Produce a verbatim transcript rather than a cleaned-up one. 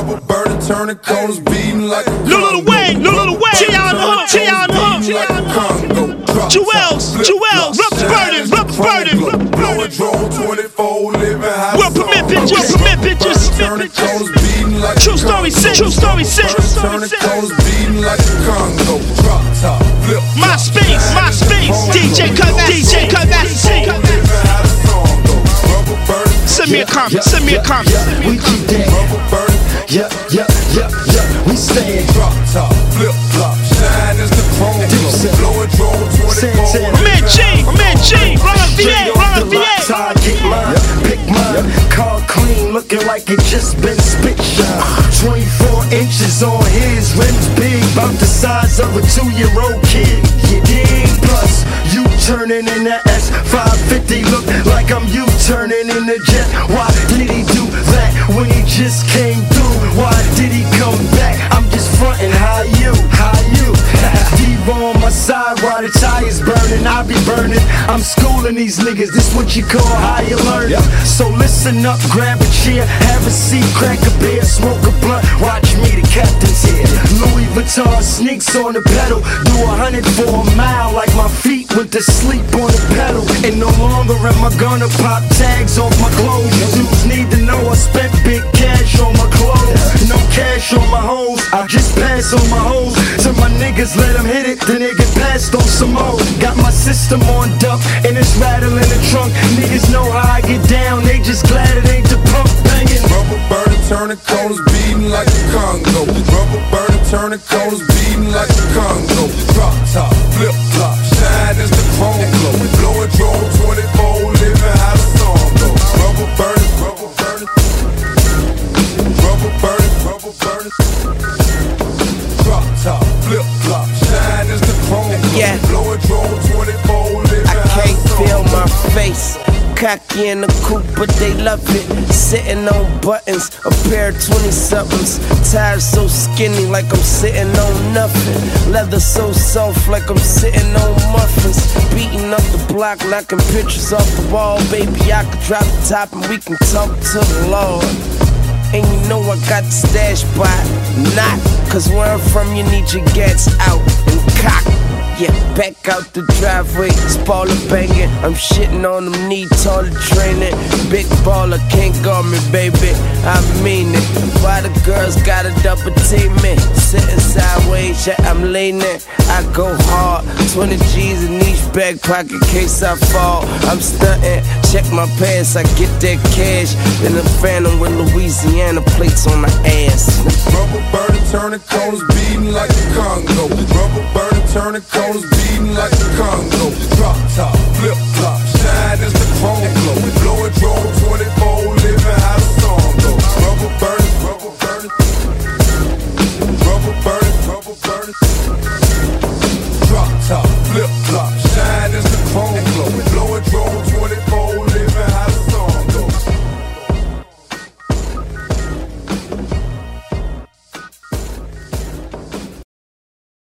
Rubber burning, turning corners, beating like a Lil Wayne, Lil Wayne, T I on the hook, T I on the hook, T I on the hook. Jewels, Jewels, rubber burning, rubber burning, blowing drone twenty-four, living high. We'll permit bitches, permit bitches, turning corners, beating like true story six, true story six, turning corners, beating like a Congo. Drop top, flip. My space, my space, D J Cutmaster, D J Cutmaster. Send me a comment, send me a comment. We keep that. Yeah, yeah, yeah, yeah. We stay drop top, flip flop, shine as the chrome. Blowing drone twenty-four. Man G, man G, run a V A, run a V A. Get mine, pick mine. Car clean, looking like it just been spit shine. twenty-four inches on his rims, big, about the size of a two-year-old kid. You dig? Plus, you turning in that S five fifty, look like I'm you turning in the jet. Why did he do that when he just came through? Why did he come back? I'm just frontin', how you, how you? Diva on my side while the tires burning, I be burning. I'm schooling these niggas, this what you call higher learning. So listen up, grab a chair, have a seat, crack a beer, smoke a blunt, watch me, the captain's here. Louis Vuitton sneaks on the pedal, do a hundred for a mile like my feet went to sleep on the pedal. And no longer am I gonna pop tags off my clothes. You dudes need to know I spent big cash on my clothes. No cash on my hoes, I just pass on my hoes. So my niggas let them hit it, then they get passed on some more. Got my system on duck, and it's rattling the trunk. Niggas know how I get down, they just glad it ain't the pump banging. Rubber burning, turning corners, beating like a Congo. Rubber burning, turning corners, beating like a Congo. Drop top, flip flop, shine as the chrome glow. Blowing drone twenty-four, living how the song goes. Rubber burning, rubber burning, rubber burning, rubber burning. Drop top, flip flop, shine as the chrome glow. Yeah. Blowing drone twenty-four, living I how can't the song feel goes. my face. Cocky in the coupe, but they love it. Sitting on buttons, a pair of twenty-somethings. Tires so skinny, like I'm sitting on nothing. Leather so soft, like I'm sitting on muffins. Beating up the block, knocking pictures off the wall. Baby, I could drop the top and we can talk to the Lord. And you know I got the stash by not. Cause where I'm from, you need your gats out and cock. Yeah, back out the driveway, spoiler banging. I'm shitting on them knee taller training. Big baller can't guard me, baby. I mean it. Why the girls gotta double team me? Sitting sideways, yeah, I'm leaning. I go hard. twenty G's in each back pocket, case I fall. I'm stunting. Check my pants, I get that cash. In the Phantom with Louisiana plates on my ass. Rubber burning, turning corners, beating like a Congo. Rubber burning, turning corners, beating like a Congo. Drop top, flip flop, shine as the chrome glow. Blowing drone twenty-four, living how the song goes. Rubber burning, rubber burning, rubber burning, rubber burning. Drop top, flip flop, shine as the chrome glow.